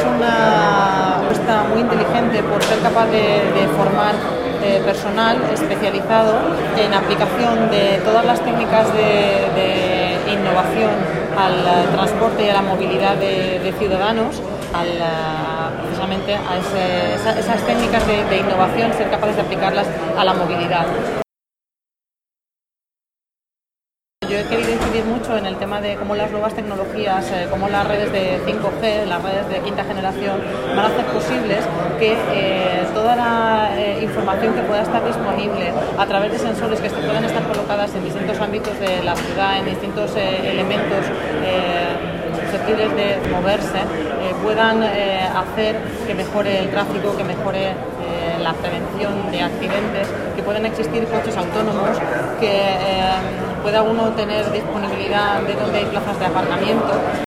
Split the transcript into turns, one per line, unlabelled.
una apuesta muy inteligente por ser capaz de formar personal especializado en aplicación de todas las técnicas de innovación al transporte y a la movilidad de ciudadanos, precisamente a esas técnicas de innovación, ser capaces de aplicarlas a la movilidad. Yo he querido incidir mucho en el tema de cómo las nuevas tecnologías, cómo las redes de 5G, las redes de quinta generación, van a hacer posibles que toda la información que pueda estar disponible a través de sensores que puedan estar colocadas en distintos ámbitos de la ciudad, en distintos elementos susceptibles de moverse, puedan hacer que mejore el tráfico, que mejore la prevención de accidentes, que puedan existir coches autónomos, que pueda uno tener disponibilidad de donde hay plazas de aparcamiento